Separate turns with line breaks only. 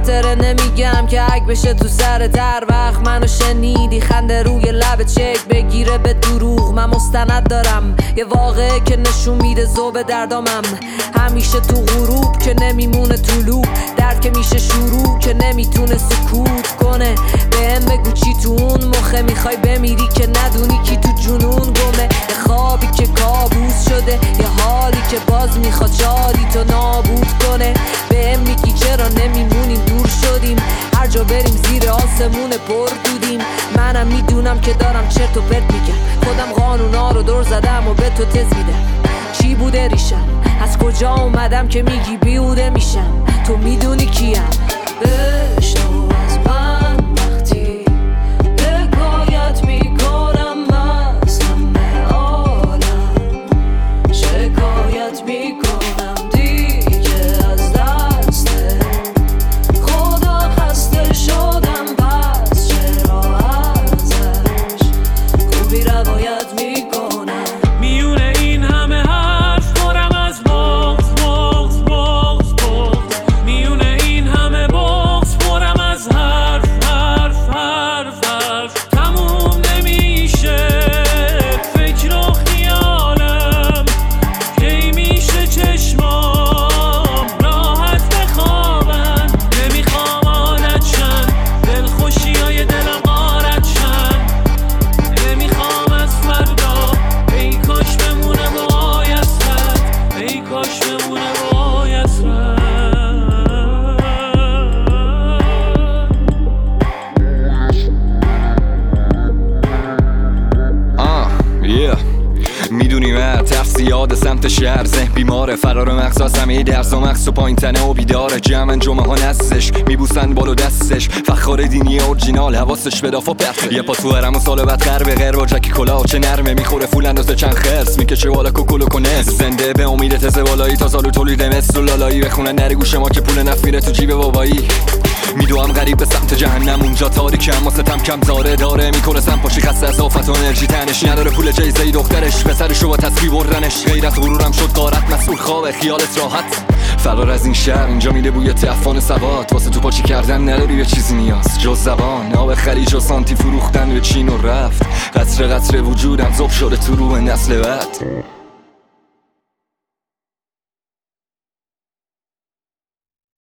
خاطره نمیگم که اگه بشه تو سر در وقت منو شنیدی خنده روی لب چک بگیره به دروغ. من مستند دارم یه واقعه که نشون میده ذوب دردامم همیشه تو غروب که نمیمونه طلوع، درد که میشه شروع که نمیتونه سکوت کنه. بهم بگو چی تو اون مخه میخوای بمیری که ندونی کی تو جنون گمه. یه خوابی که کابوس شده، یه حالی که باز میخواد شادی تو نابود کنه. بهم میگی چرا نمیمونیم دور شدیم، هر جا بریم زیر آسمون پر دودیم. منم میدونم که دارم چرت و پرت میگم، خودم قانونا رو دور زدم و به تو تز میدم. چی بوده ریشم، از کجا اومدم که میگی بیهوده میشم. تو میدونی کیم. بشنو از من وقتی حکایت میکنم از همه عالم، شکایت میکنم دیگه از دست خدا خسته شدم، پس چرا ازش خوبی روایت میکنم.
میونه این همه حرف پرم از بغض بغض بغض بغض، میونه این همه بغض پرم از حرف حرف حرف حرف. تموم نمیشه فکر و خیالم، کی میشه چشمام راحت بخوابن. نمیخوام عادت شن دلخوشیای دلم غارت شن، نمیخوام از فردا ای کاش بمونه وای حسرت، ای کاش بمونه وای حسرت.
میدونی من ترس زیاده سمت شهر، ذهن بیماره، فرار مغز از همه درس و مغز و پایین تنه و بیداره. جمعن جمعه ها نستش میبوسن بالو دستش، فخار دینی اورجینال حواسش به دافا پرته. یه پا تو هرم و سال بعد غر به غیر با جکی کلاه چه نرمه، میخوره فول اندازه چند خرس میکشه والا کوکولو کنه. زنده به امید تزه والایی تا سالو تولید مثل لالایی، بخونن در گوش ما که پول نفت میره تو جیب بابایی. میدوام غریب به سمت جهنم اونجا تاریکه اما ستم کم زاره داره، میکنه سم پاشی خسته از آفت و انرژی تنش نداره. پول جایزه دخترش پسرشو با تسبیح بردنش، غیرت غرورم شد غارت مسئول خواب خیالت راحت. فرار از این شهر اینجا میده بوی تعفن ثبات، واسه تو پاچی کردن نداری به چیزی نیاز جز زبان. آب خلیج و سانتی فروختن به چین و رفت، قطره قطره وجودم ذوب شده تو رو نسل بعد.